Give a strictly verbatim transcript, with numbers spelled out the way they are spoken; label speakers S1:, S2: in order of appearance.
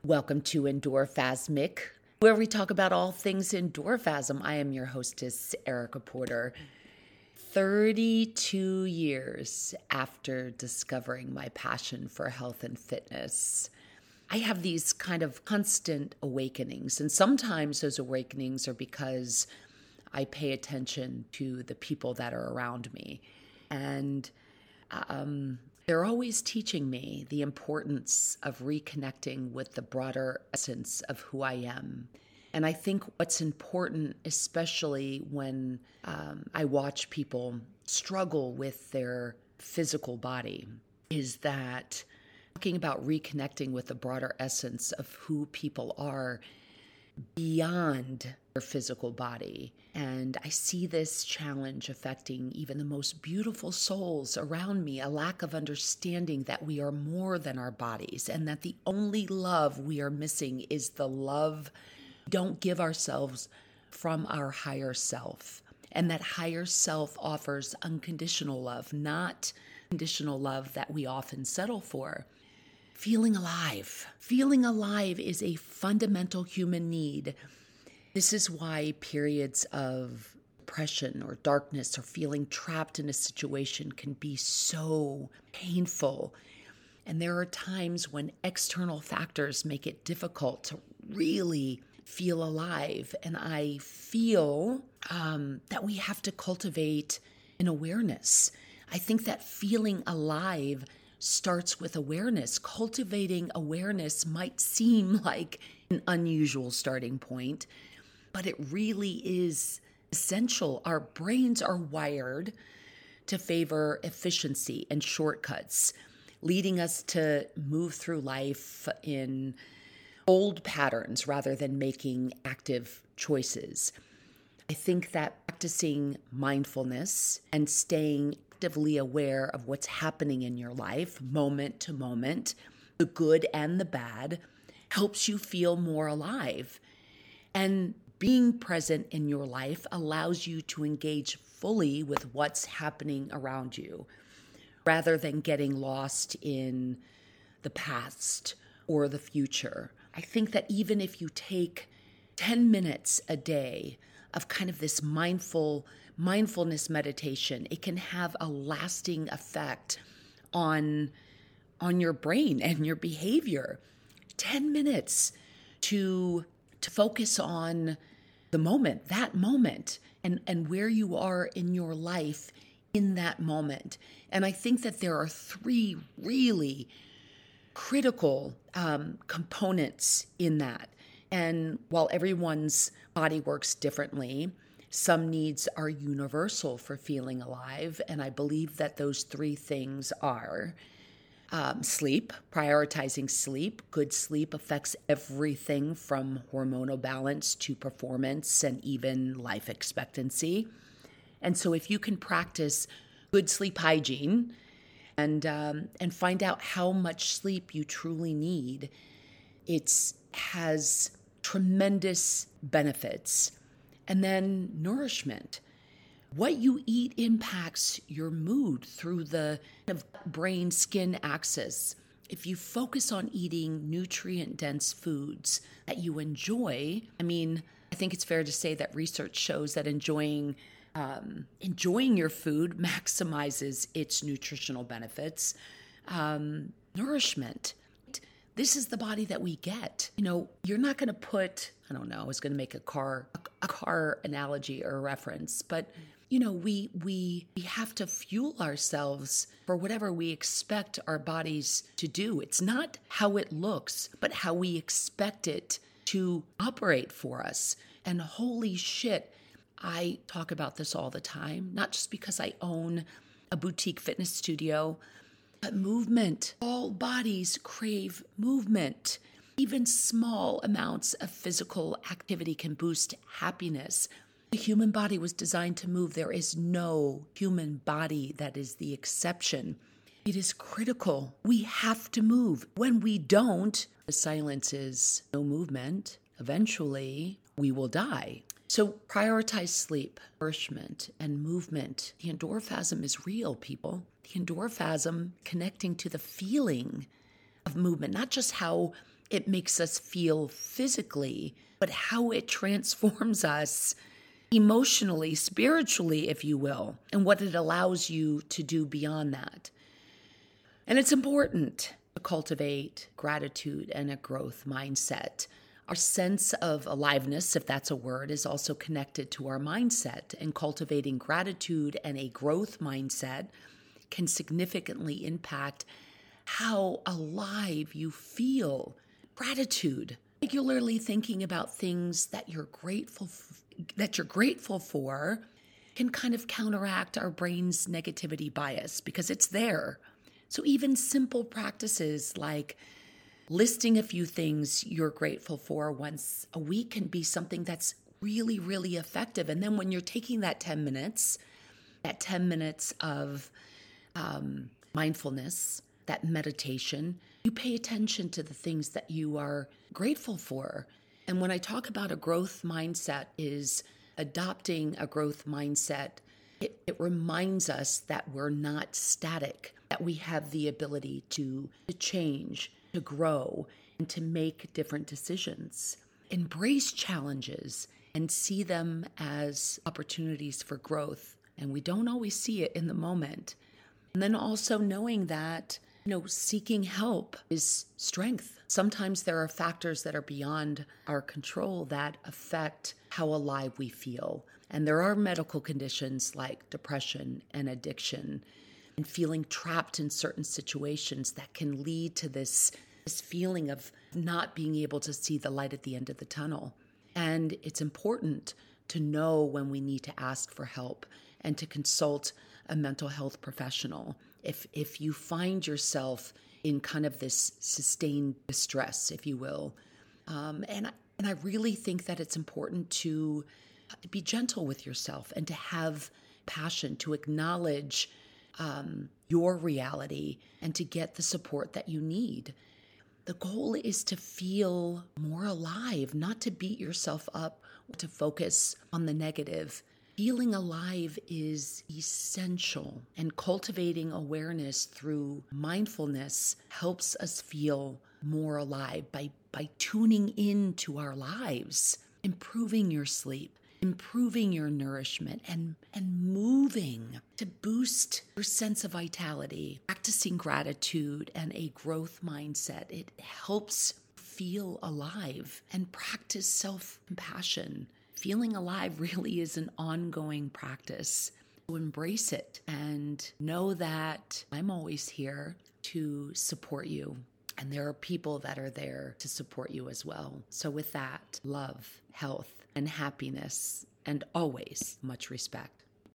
S1: Welcome to Endorphasmic, where we talk about all things endorphasm. I am your hostess, Erica Porter. thirty-two years after discovering my passion for health and fitness, I have these kind of constant awakenings. And sometimes those awakenings are because I pay attention to the people that are around me. And um, they're always teaching me the importance of reconnecting with the broader essence of who I am. And I think what's important, especially when um, I watch people struggle with their physical body, is that talking about reconnecting with the broader essence of who people are beyond their physical body. And I see this challenge affecting even the most beautiful souls around me, a lack of understanding that we are more than our bodies and that the only love we are missing is the love we don't give ourselves from our higher self. And that higher self offers unconditional love, not conditional love that we often settle for. Feeling alive. Feeling alive is a fundamental human need. This is why periods of depression or darkness or feeling trapped in a situation can be so painful. And there are times when external factors make it difficult to really feel alive. And I feel um, that we have to cultivate an awareness. I think that feeling alive starts with awareness. Cultivating awareness might seem like an unusual starting point, but it really is essential. Our brains are wired to favor efficiency and shortcuts, leading us to move through life in old patterns rather than making active choices. I think that practicing mindfulness and staying actively aware of what's happening in your life, moment to moment, the good and the bad, helps you feel more alive. And being present in your life allows you to engage fully with what's happening around you, rather than getting lost in the past or the future. I think that even if you take ten minutes a day of kind of this mindful mindfulness meditation, it can have a lasting effect on, on your brain and your behavior. ten minutes to, to focus on the moment, that moment, and, and where you are in your life in that moment. And I think that there are three really critical um, components in that. And while everyone's body works differently, some needs are universal for feeling alive. And I believe that those three things are um, sleep, prioritizing sleep. Good sleep affects everything from hormonal balance to performance and even life expectancy. And so if you can practice good sleep hygiene and um, and find out how much sleep you truly need, it has tremendous benefits. And then nourishment. What you eat impacts your mood through the kind of brain-skin axis. If you focus on eating nutrient-dense foods that you enjoy, I mean, I think it's fair to say that research shows that enjoying um, enjoying your food maximizes its nutritional benefits. Um, nourishment. This is the body that we get. You know, you're not going to put, I don't know, I was going to make a car a car analogy or a reference, but you know, we we we have to fuel ourselves for whatever we expect our bodies to do. It's not how it looks, but how we expect it to operate for us. And holy shit, I talk about this all the time, not just because I own a boutique fitness studio, but movement. All bodies crave movement. Even small amounts of physical activity can boost happiness. The human body was designed to move. There is no human body that is the exception. It is critical. We have to move. When we don't, the silence is no movement. Eventually, we will die. So prioritize sleep, nourishment, and movement. The endorphasm is real, people. The endorphasm connecting to the feeling of movement, not just how it makes us feel physically, but how it transforms us emotionally, spiritually, if you will, and what it allows you to do beyond that. And it's important to cultivate gratitude and a growth mindset. Our sense of aliveness, if that's a word, is also connected to our mindset, and cultivating gratitude and a growth mindset can significantly impact how alive you feel. Gratitude, regularly thinking about things that you're grateful f- that you're grateful for, can kind of counteract our brain's negativity bias because it's there. So even simple practices like listing a few things you're grateful for once a week can be something that's really, really effective. And then when you're taking that ten minutes, that ten minutes of um, mindfulness, that meditation, you pay attention to the things that you are grateful for. And when I talk about a growth mindset, is adopting a growth mindset, it, it reminds us that we're not static, that we have the ability to, to change, to grow, and to make different decisions. Embrace challenges and see them as opportunities for growth. And we don't always see it in the moment. And then also knowing that, you know, seeking help is strength. Sometimes there are factors that are beyond our control that affect how alive we feel. And there are medical conditions like depression and addiction and feeling trapped in certain situations that can lead to this, this feeling of not being able to see the light at the end of the tunnel. And it's important to know when we need to ask for help and to consult a mental health professional. If if you find yourself in kind of this sustained distress, if you will, um, and, and I really think that it's important to be gentle with yourself and to have passion, to acknowledge um, your reality and to get the support that you need. The goal is to feel more alive, not to beat yourself up, to focus on the negative. Feeling alive is essential, and cultivating awareness through mindfulness helps us feel more alive by, by tuning into our lives, improving your sleep, improving your nourishment, and, and moving to boost your sense of vitality. Practicing gratitude and a growth mindset, it helps feel alive, and practice self-compassion. Feeling alive really is an ongoing practice. So embrace it and know that I'm always here to support you. And there are people that are there to support you as well. So with that, love, health, and happiness, and always much respect.